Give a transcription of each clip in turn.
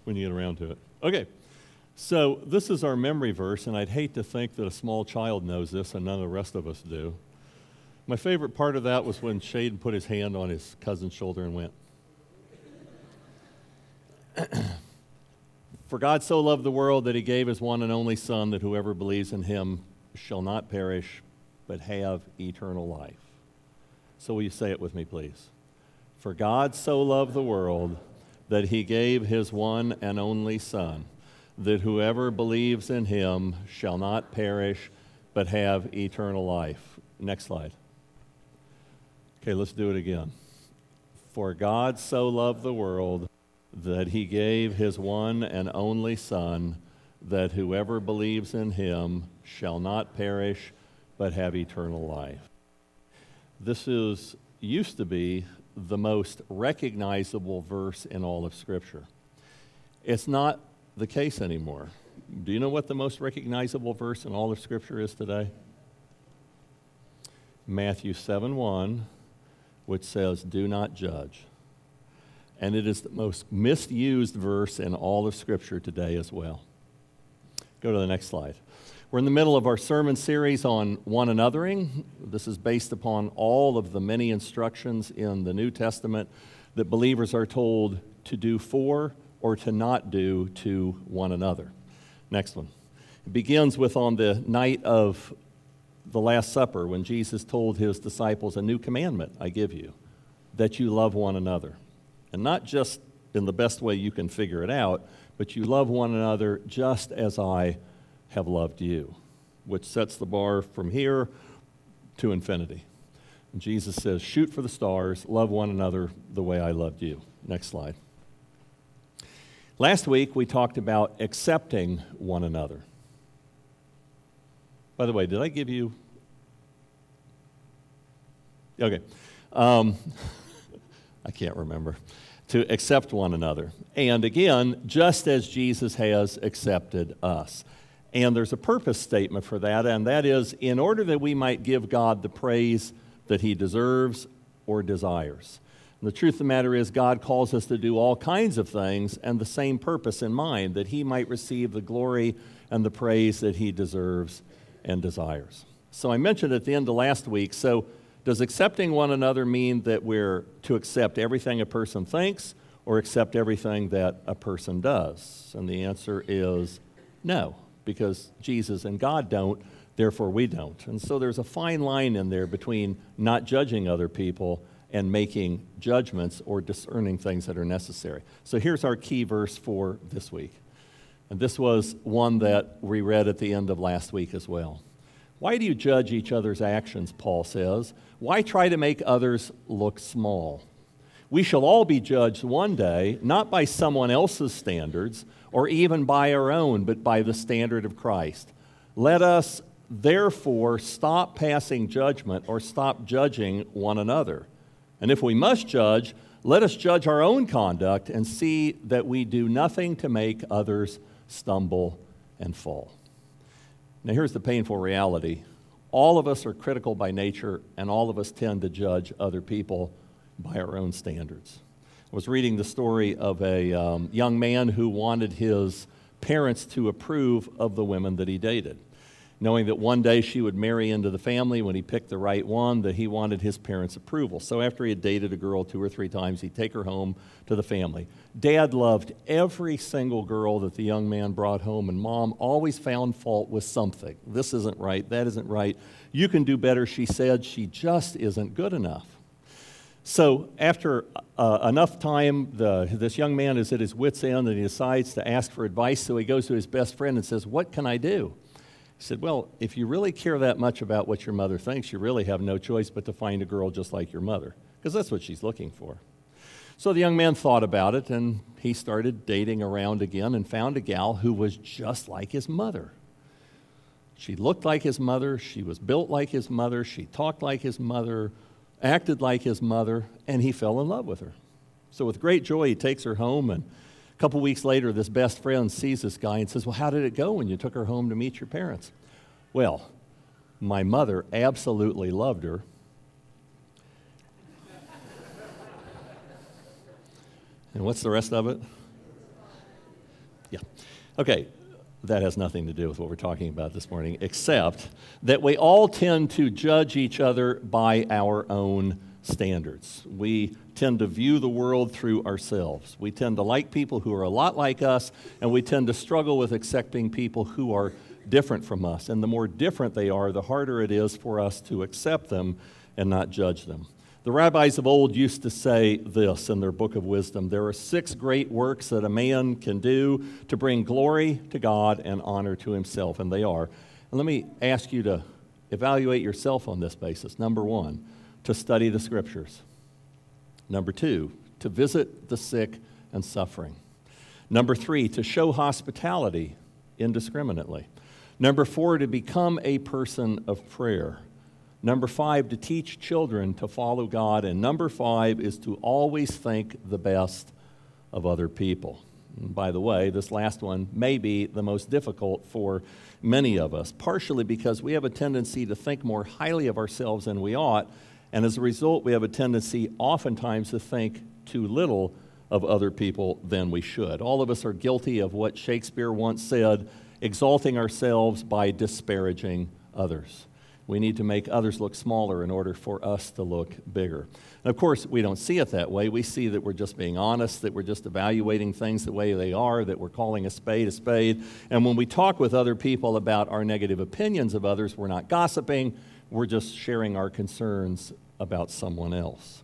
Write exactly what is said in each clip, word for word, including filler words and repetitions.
when you get around to it. Okay, so this is our memory verse, and I'd hate to think that a small child knows this and none of the rest of us do. My favorite part of that was when Shaden put his hand on his cousin's shoulder and went, "For God so loved the world that he gave his one and only Son, that whoever believes in him shall not perish, but have eternal life." So will you say it with me, please? For God so loved the world that he gave his one and only Son, that whoever believes in him shall not perish, but have eternal life. Next slide. Okay, let's do it again. For God so loved the world that he gave his one and only Son, that whoever believes in him shall not perish, but have eternal life. This is used to be the most recognizable verse in all of Scripture. It's not the case anymore. Do you know what the most recognizable verse in all of Scripture is today? Matthew seven one, which says, "Do not judge." And it is the most misused verse in all of Scripture today as well. Go to the next slide. We're in the middle of our sermon series on one anothering. This is based upon all of the many instructions in the New Testament that believers are told to do for or to not do to one another. Next one. It begins with on the night of the Last Supper when Jesus told his disciples, "A new commandment I give you, that you love one another." And not just in the best way you can figure it out, but you love one another just as I have loved you, which sets the bar from here to infinity. And Jesus says, shoot for the stars, love one another the way I loved you. Next slide. Last week, we talked about accepting one another. By the way, did I give you... Okay. Um, I can't remember. To accept one another. And again, just as Jesus has accepted us. And there's a purpose statement for that, and that is in order that we might give God the praise that he deserves or desires. And the truth of the matter is God calls us to do all kinds of things and the same purpose in mind, that he might receive the glory and the praise that he deserves and desires. So I mentioned at the end of last week, so does accepting one another mean that we're to accept everything a person thinks or accept everything that a person does? And the answer is no, because Jesus and God don't, therefore we don't. And so there's a fine line in there between not judging other people and making judgments or discerning things that are necessary. So here's our key verse for this week. And this was one that we read at the end of last week as well. Why do you judge each other's actions, Paul says? Why try to make others look small? We shall all be judged one day, not by someone else's standards or even by our own, but by the standard of Christ. Let us, therefore, stop passing judgment or stop judging one another. And if we must judge, let us judge our own conduct and see that we do nothing to make others stumble and fall. Now, here's the painful reality. All of us are critical by nature, and all of us tend to judge other people by our own standards. I was reading the story of a um, young man who wanted his parents to approve of the women that he dated, knowing that one day she would marry into the family when he picked the right one, that he wanted his parents' approval. So after he had dated a girl two or three times, he'd take her home to the family. Dad loved every single girl that the young man brought home, and Mom always found fault with something. This isn't right, that isn't right. You can do better, she said. She just isn't good enough. So after uh, enough time, the, this young man is at his wit's end, and he decides to ask for advice, so he goes to his best friend and says, "What can I do?" He said, "Well, if you really care that much about what your mother thinks, you really have no choice but to find a girl just like your mother, because that's what she's looking for." So the young man thought about it, and he started dating around again and found a gal who was just like his mother. She looked like his mother, she was built like his mother, she talked like his mother, acted like his mother, and he fell in love with her. So with great joy, he takes her home, and a couple weeks later, this best friend sees this guy and says, "Well, how did it go when you took her home to meet your parents?" "Well, my mother absolutely loved her." And what's the rest of it? Yeah. Okay. That has nothing to do with what we're talking about this morning, except that we all tend to judge each other by our own standards. We tend to view the world through ourselves. We tend to like people who are a lot like us, and we tend to struggle with accepting people who are different from us. And the more different they are, the harder it is for us to accept them and not judge them. The rabbis of old used to say this in their book of wisdom: there are six great works that a man can do to bring glory to God and honor to himself, and they are. And let me ask you to evaluate yourself on this basis. Number one, to study the Scriptures. Number two, to visit the sick and suffering. Number three, to show hospitality indiscriminately. Number four, to become a person of prayer. Number five, to teach children to follow God. And number five is to always think the best of other people. And by the way, this last one may be the most difficult for many of us, partially because we have a tendency to think more highly of ourselves than we ought, and as a result, we have a tendency oftentimes to think too little of other people than we should. All of us are guilty of what Shakespeare once said, exalting ourselves by disparaging others. We need to make others look smaller in order for us to look bigger. And of course, we don't see it that way. We see that we're just being honest, that we're just evaluating things the way they are, that we're calling a spade a spade. And when we talk with other people about our negative opinions of others, we're not gossiping, we're just sharing our concerns about someone else.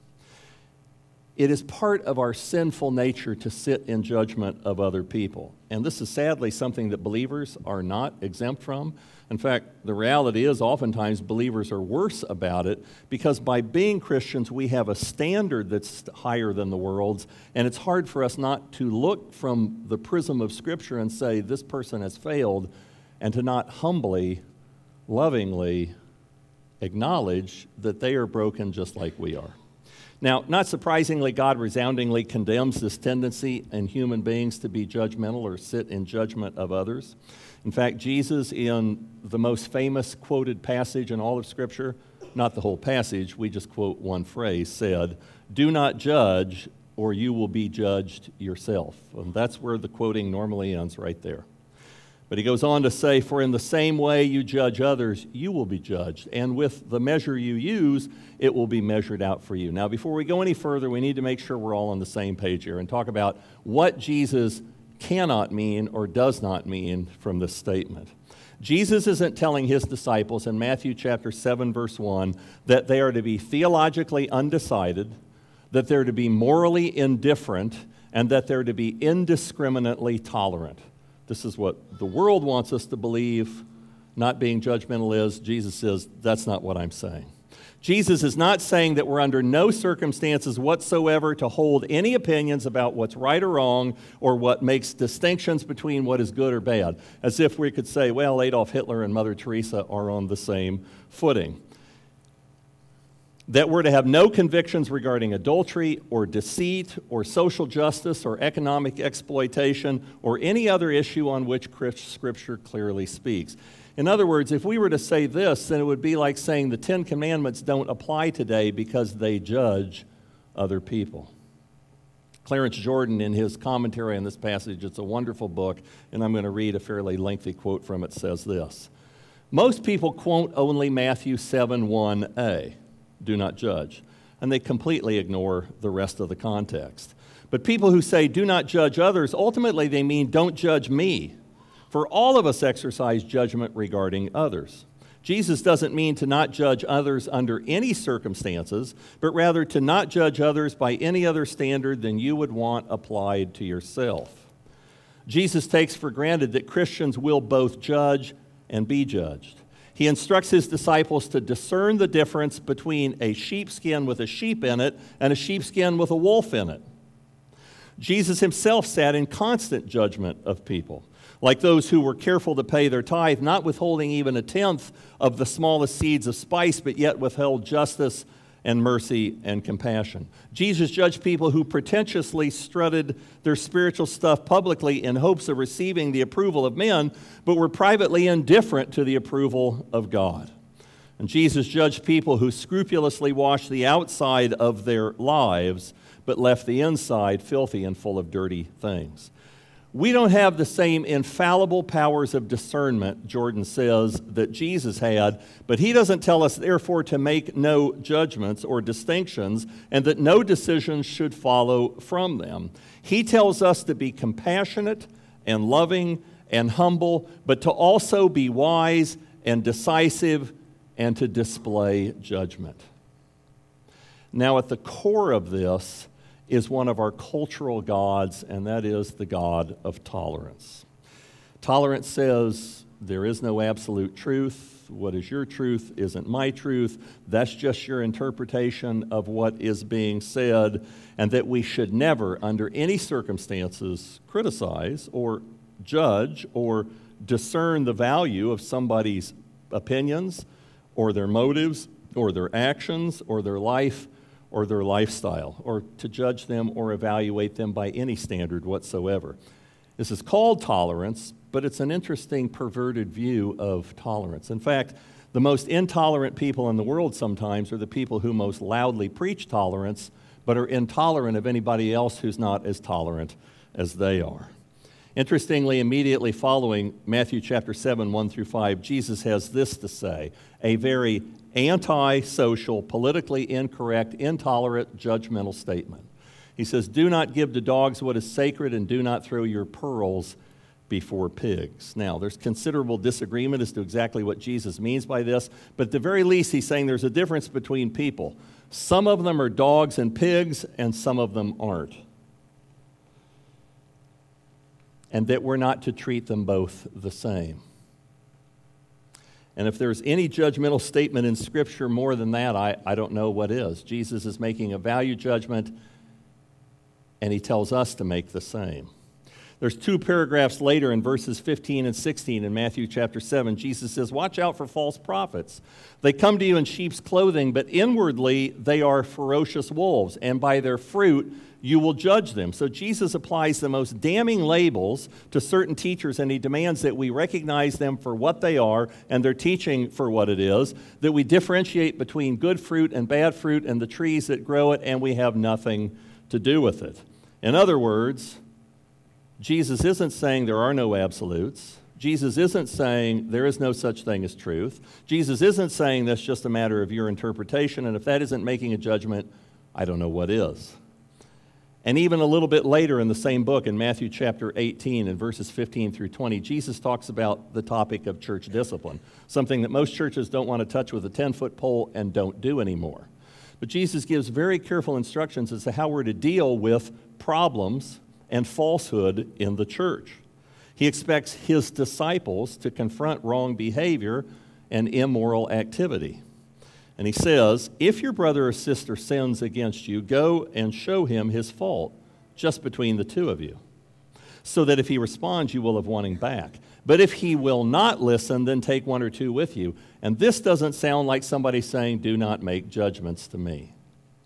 It is part of our sinful nature to sit in judgment of other people. And this is sadly something that believers are not exempt from. In fact, the reality is oftentimes believers are worse about it because by being Christians, we have a standard that's higher than the world's, and it's hard for us not to look from the prism of Scripture and say, this person has failed, and to not humbly, lovingly acknowledge that they are broken just like we are. Now, not surprisingly, God resoundingly condemns this tendency in human beings to be judgmental or sit in judgment of others. In fact, Jesus, in the most famous quoted passage in all of Scripture, not the whole passage, we just quote one phrase, said, "Do not judge, or you will be judged yourself." And that's where the quoting normally ends, right there. But he goes on to say, "For in the same way you judge others, you will be judged. And with the measure you use, it will be measured out for you." Now, before we go any further, we need to make sure we're all on the same page here and talk about what Jesus cannot mean or does not mean from this statement. Jesus isn't telling his disciples in Matthew chapter seven, verse one, that they are to be theologically undecided, that they're to be morally indifferent, and that they're to be indiscriminately tolerant. This is what the world wants us to believe, not being judgmental is. Jesus says, that's not what I'm saying. Jesus is not saying that we're under no circumstances whatsoever to hold any opinions about what's right or wrong or what makes distinctions between what is good or bad, as if we could say, well, Adolf Hitler and Mother Teresa are on the same footing. That we're to have no convictions regarding adultery or deceit or social justice or economic exploitation or any other issue on which Scripture clearly speaks. In other words, if we were to say this, then it would be like saying the Ten Commandments don't apply today because they judge other people. Clarence Jordan, in his commentary on this passage, it's a wonderful book, and I'm going to read a fairly lengthy quote from it, says this: "Most people quote only Matthew seven one a, do not judge, and they completely ignore the rest of the context. But people who say do not judge others, ultimately they mean don't judge me. For all of us exercise judgment regarding others. Jesus doesn't mean to not judge others under any circumstances, but rather to not judge others by any other standard than you would want applied to yourself. Jesus takes for granted that Christians will both judge and be judged. He instructs his disciples to discern the difference between a sheepskin with a sheep in it and a sheepskin with a wolf in it. Jesus himself sat in constant judgment of people, like those who were careful to pay their tithe, not withholding even a tenth of the smallest seeds of spice, but yet withheld justice and mercy and compassion. Jesus judged people who pretentiously strutted their spiritual stuff publicly in hopes of receiving the approval of men, but were privately indifferent to the approval of God. And Jesus judged people who scrupulously washed the outside of their lives, but left the inside filthy and full of dirty things. We don't have the same infallible powers of discernment, Jordan says, that Jesus had, but he doesn't tell us, therefore, to make no judgments or distinctions and that no decisions should follow from them. He tells us to be compassionate and loving and humble, but to also be wise and decisive and to display judgment. Now, at the core of this is one of our cultural gods, and that is the God of tolerance. Tolerance says there is no absolute truth. What is your truth isn't my truth. That's just your interpretation of what is being said, and that we should never, under any circumstances, criticize or judge or discern the value of somebody's opinions or their motives or their actions or their life or their lifestyle, or to judge them or evaluate them by any standard whatsoever. This is called tolerance, but it's an interesting perverted view of tolerance. In fact, the most intolerant people in the world sometimes are the people who most loudly preach tolerance, but are intolerant of anybody else who's not as tolerant as they are. Interestingly, immediately following Matthew chapter seven, one through five, Jesus has this to say, a very anti-social, politically incorrect, intolerant, judgmental statement. He says, do not give to dogs what is sacred and do not throw your pearls before pigs. Now, there's considerable disagreement as to exactly what Jesus means by this, but at the very least, he's saying there's a difference between people. Some of them are dogs and pigs, and some of them aren't. And that we're not to treat them both the same. And if there's any judgmental statement in Scripture more than that, I, I don't know what is. Jesus is making a value judgment, and he tells us to make the same. There's two paragraphs later in verses fifteen and sixteen in Matthew chapter seven. Jesus says, watch out for false prophets. They come to you in sheep's clothing, but inwardly they are ferocious wolves, and by their fruit you will judge them. So Jesus applies the most damning labels to certain teachers, and he demands that we recognize them for what they are and their teaching for what it is, that we differentiate between good fruit and bad fruit and the trees that grow it, and we have nothing to do with it. In other words, Jesus isn't saying there are no absolutes. Jesus isn't saying there is no such thing as truth. Jesus isn't saying that's just a matter of your interpretation, and if that isn't making a judgment, I don't know what is. And even a little bit later in the same book, in Matthew chapter eighteen, in verses fifteen through twenty, Jesus talks about the topic of church discipline, something that most churches don't want to touch with a ten-foot pole and don't do anymore. But Jesus gives very careful instructions as to how we're to deal with problems and falsehood in the church. He expects his disciples to confront wrong behavior and immoral activity. And he says, if your brother or sister sins against you, go and show him his fault, just between the two of you, so that if he responds, you will have won him back. But if he will not listen, then take one or two with you. And this doesn't sound like somebody saying, do not make judgments to me.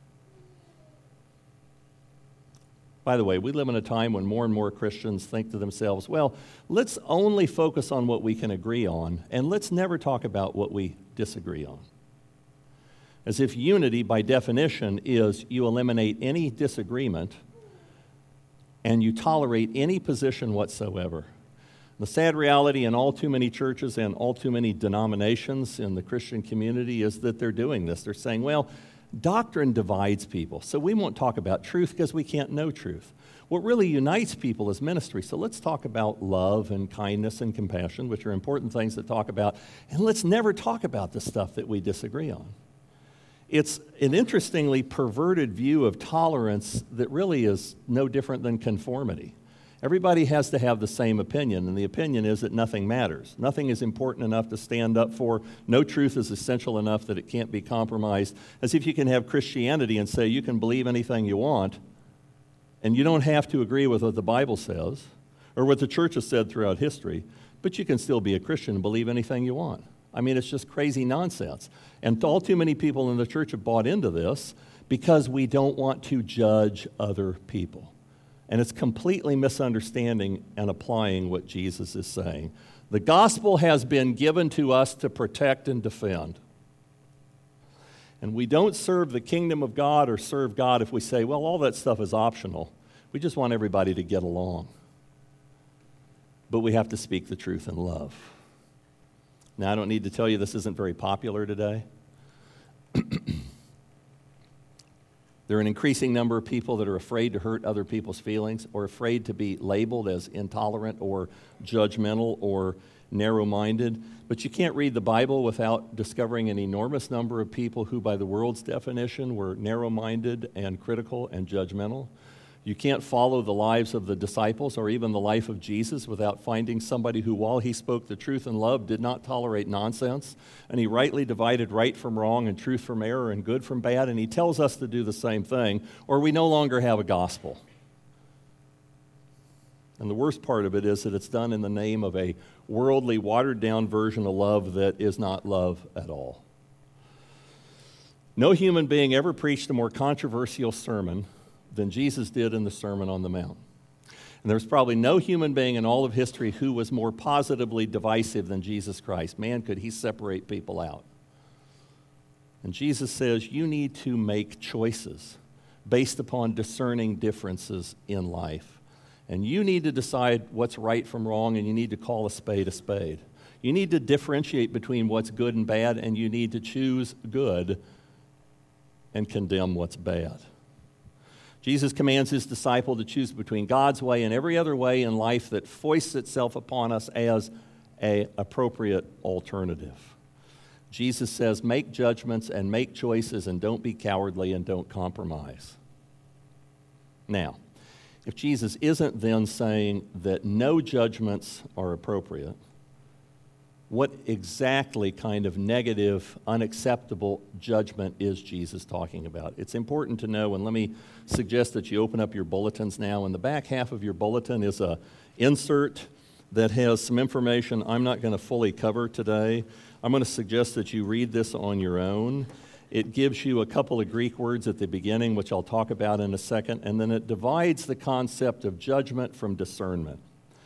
By the way, we live in a time when more and more Christians think to themselves, well, let's only focus on what we can agree on, and let's never talk about what we disagree on. As if unity, by definition, is you eliminate any disagreement and you tolerate any position whatsoever. The sad reality in all too many churches and all too many denominations in the Christian community is that they're doing this. They're saying, well, doctrine divides people, so we won't talk about truth because we can't know truth. What really unites people is ministry, so let's talk about love and kindness and compassion, which are important things to talk about, and let's never talk about the stuff that we disagree on. It's an interestingly perverted view of tolerance that really is no different than conformity. Everybody has to have the same opinion, and the opinion is that nothing matters. Nothing is important enough to stand up for. No truth is essential enough that it can't be compromised. As if you can have Christianity and say you can believe anything you want, and you don't have to agree with what the Bible says or what the church has said throughout history, but you can still be a Christian and believe anything you want. I mean, it's just crazy nonsense. And all too many people in the church have bought into this because we don't want to judge other people. And it's completely misunderstanding and applying what Jesus is saying. The gospel has been given to us to protect and defend. And we don't serve the kingdom of God or serve God if we say, well, all that stuff is optional. We just want everybody to get along. but we have to speak the truth in love. Now, I don't need to tell you this isn't very popular today. There are an increasing number of people that are afraid to hurt other people's feelings or afraid to be labeled as intolerant or judgmental or narrow-minded. But you can't read the Bible without discovering an enormous number of people who, by the world's definition, were narrow-minded and critical and judgmental. You can't follow the lives of the disciples or even the life of Jesus without finding somebody who, while he spoke the truth in love, did not tolerate nonsense, and he rightly divided right from wrong and truth from error and good from bad, and he tells us to do the same thing, or we no longer have a gospel. And the worst part of it is that it's done in the name of a worldly, watered-down version of love that is not love at all. No human being ever preached a more controversial sermon than Jesus did in the Sermon on the Mount. And there's probably no human being in all of history who was more positively divisive than Jesus Christ. Man, could he separate people out. And Jesus says you need to make choices based upon discerning differences in life. And you need to decide what's right from wrong, and you need to call a spade a spade. You need to differentiate between what's good and bad, and you need to choose good and condemn what's bad. Jesus commands his disciple to choose between God's way and every other way in life that foists itself upon us as an appropriate alternative. Jesus says, make judgments and make choices and don't be cowardly and don't compromise. Now, if Jesus isn't then saying that no judgments are appropriate, what exactly kind of negative, unacceptable judgment is Jesus talking about? It's important to know, and let me suggest that you open up your bulletins now. In the back half of your bulletin is an insert that has some information I'm not going to fully cover today. I'm going to suggest that you read this on your own. It gives you a couple of Greek words at the beginning, which I'll talk about in a second, and then it divides the concept of judgment from discernment.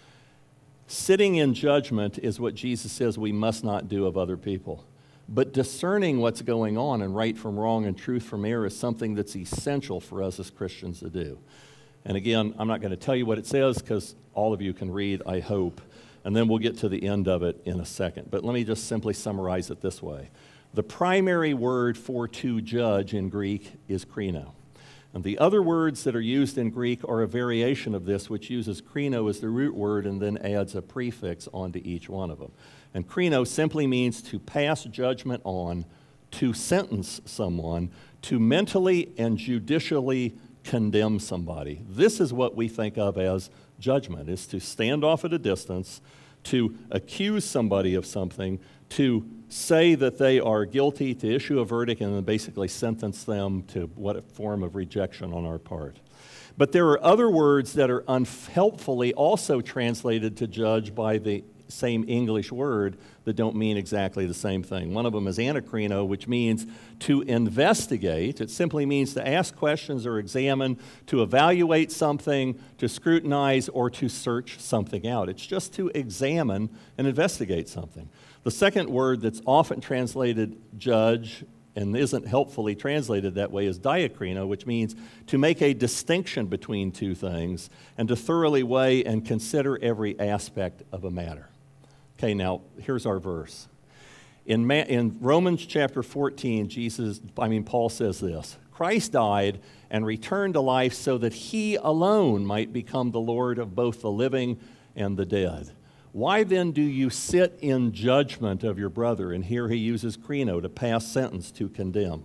Sitting in judgment is what Jesus says we must not do of other people. But discerning what's going on and right from wrong and truth from error is something that's essential for us as Christians to do. And again, I'm not going to tell you what it says because all of you can read, I hope, and then we'll get to the end of it in a second. But let me just simply summarize it this way. The primary word for to judge in Greek is krino. And the other words that are used in Greek are a variation of this, which uses krino as the root word and then adds a prefix onto each one of them. And krino simply means to pass judgment on, to sentence someone, to mentally and judicially condemn somebody. This is what we think of as judgment, is to stand off at a distance, to accuse somebody of something, to say that they are guilty, to issue a verdict, and then basically sentence them to what form of rejection on our part. But there are other words that are unhelpfully also translated to judge by the same English word that don't mean exactly the same thing. One of them is anakrino, which means to investigate. It simply means to ask questions or examine, to evaluate something, to scrutinize, or to search something out. It's just to examine and investigate something. The second word that's often translated judge and isn't helpfully translated that way is diakrino, which means to make a distinction between two things and to thoroughly weigh and consider every aspect of a matter. Okay, now here's our verse. In, Ma- in Romans chapter fourteen, Jesus, I mean, Paul says this, Christ died and returned to life so that he alone might become the Lord of both the living and the dead. Why then do you sit in judgment of your brother? And here he uses krino, to pass sentence, to condemn.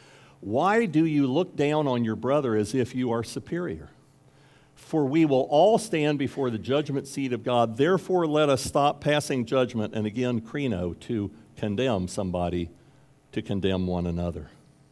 Why do you look down on your brother as if you are superior? For we will all stand before the judgment seat of God. Therefore, let us stop passing judgment, and again, krino, to condemn somebody, to condemn one another.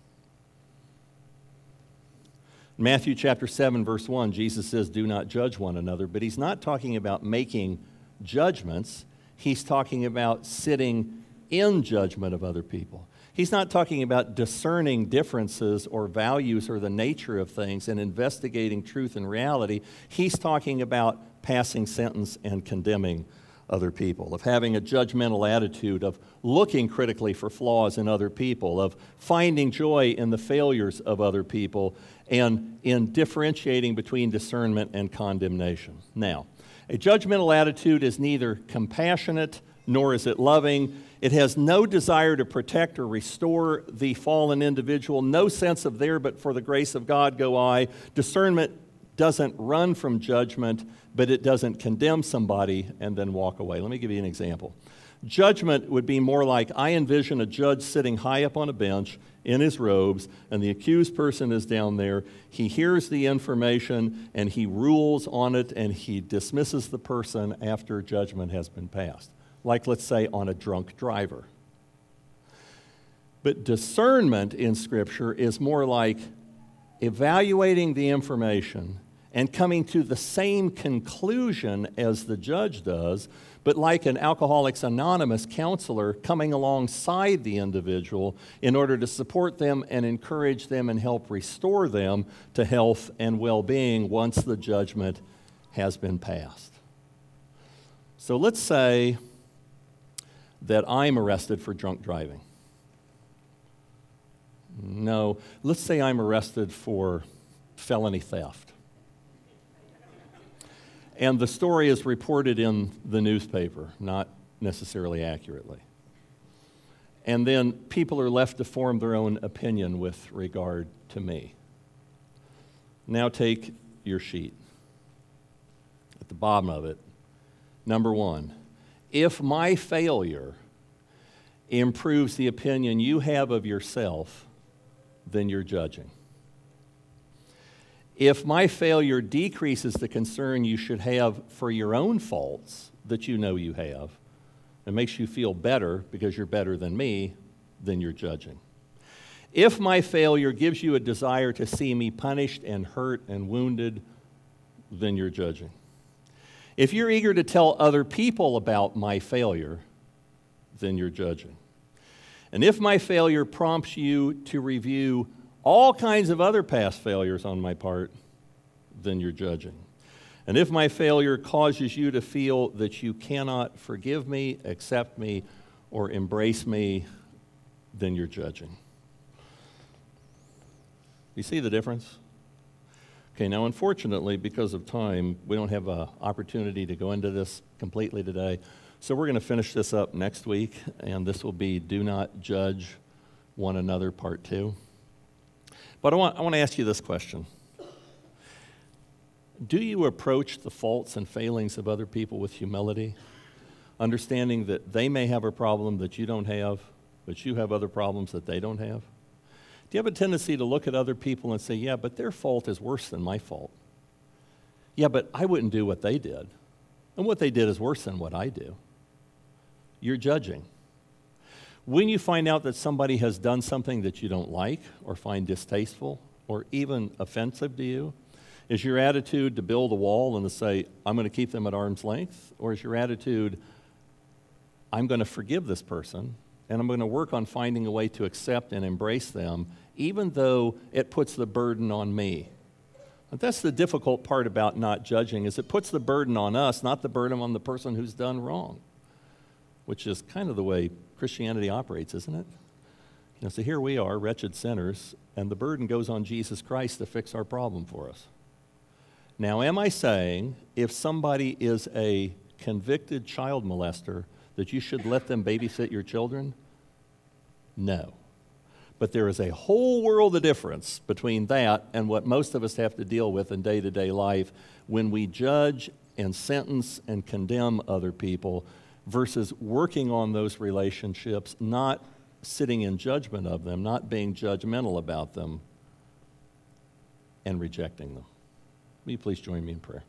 In Matthew chapter seven, verse one, Jesus says, do not judge one another, but he's not talking about making judgments. He's talking about sitting in judgment of other people. He's not talking about discerning differences or values or the nature of things and investigating truth and reality. He's talking about passing sentence and condemning other people, of having a judgmental attitude, of looking critically for flaws in other people, of finding joy in the failures of other people, and in differentiating between discernment and condemnation. Now, a judgmental attitude is neither compassionate nor is it loving. It has no desire to protect or restore the fallen individual, no sense of there, but for the grace of God go I. Discernment doesn't run from judgment, but it doesn't condemn somebody and then walk away. Let me give you an example. Judgment would be more like, I envision a judge sitting high up on a bench in his robes, and the accused person is down there. He hears the information, and he rules on it, and he dismisses the person after judgment has been passed. Like, let's say, on a drunk driver. But discernment in Scripture is more like evaluating the information and coming to the same conclusion as the judge does, but like an Alcoholics Anonymous counselor coming alongside the individual in order to support them and encourage them and help restore them to health and well-being once the judgment has been passed. So let's say that I'm arrested for drunk driving. No, let's say I'm arrested for felony theft. And the story is reported in the newspaper, not necessarily accurately. And then people are left to form their own opinion with regard to me. Now take your sheet. At the bottom of it, number one, if my failure improves the opinion you have of yourself, then you're judging. If my failure decreases the concern you should have for your own faults that you know you have, and makes you feel better because you're better than me, then you're judging. If my failure gives you a desire to see me punished and hurt and wounded, then you're judging. If you're eager to tell other people about my failure, then you're judging. And if my failure prompts you to review all kinds of other past failures on my part, then you're judging. And if my failure causes you to feel that you cannot forgive me, accept me, or embrace me, then you're judging. You see the difference? Okay, now unfortunately, because of time, we don't have an opportunity to go into this completely today. So we're going to finish this up next week, and this will be Do Not Judge One Another, Part Two. But I want, I want to ask you this question. Do you approach the faults and failings of other people with humility, understanding that they may have a problem that you don't have, but you have other problems that they don't have? Do you have a tendency to look at other people and say, yeah, but their fault is worse than my fault? Yeah, but I wouldn't do what they did. And what they did is worse than what I do. You're judging. When you find out that somebody has done something that you don't like or find distasteful or even offensive to you, is your attitude to build a wall and to say, I'm going to keep them at arm's length? Or is your attitude, I'm going to forgive this person and I'm going to work on finding a way to accept and embrace them, even though it puts the burden on me? But that's the difficult part about not judging, is it puts the burden on us, not the burden on the person who's done wrong, which is kind of the way Christianity operates, isn't it? You know, so here we are, wretched sinners, and the burden goes on Jesus Christ to fix our problem for us. Now, am I saying if somebody is a convicted child molester that you should let them babysit your children? No. But there is a whole world of difference between that and what most of us have to deal with in day-to-day life when we judge and sentence and condemn other people versus working on those relationships, not sitting in judgment of them, not being judgmental about them, and rejecting them. Will you please join me in prayer?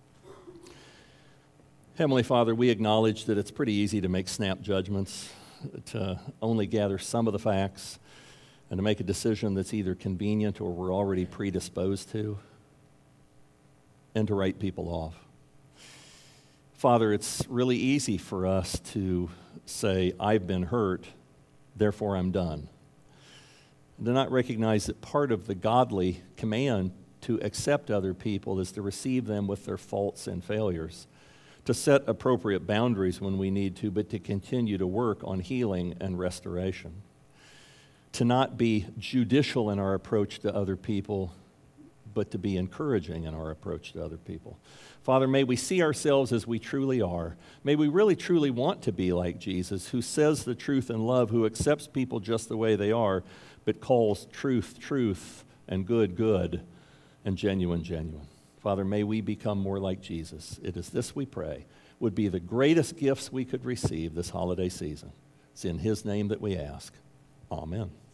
Heavenly Father, we acknowledge that it's pretty easy to make snap judgments, to only gather some of the facts, and to make a decision that's either convenient or we're already predisposed to, and to write people off. Father, it's really easy for us to say, I've been hurt, therefore I'm done. And to not recognize that part of the godly command to accept other people is to receive them with their faults and failures, to set appropriate boundaries when we need to, but to continue to work on healing and restoration. To not be judicial in our approach to other people, but to be encouraging in our approach to other people. Father, may we see ourselves as we truly are. May we really truly want to be like Jesus, who says the truth in love, who accepts people just the way they are, but calls truth, truth, and good, good, and genuine, genuine. Father, may we become more like Jesus. It is this we pray would be the greatest gifts we could receive this holiday season. It's in his name that we ask. Amen.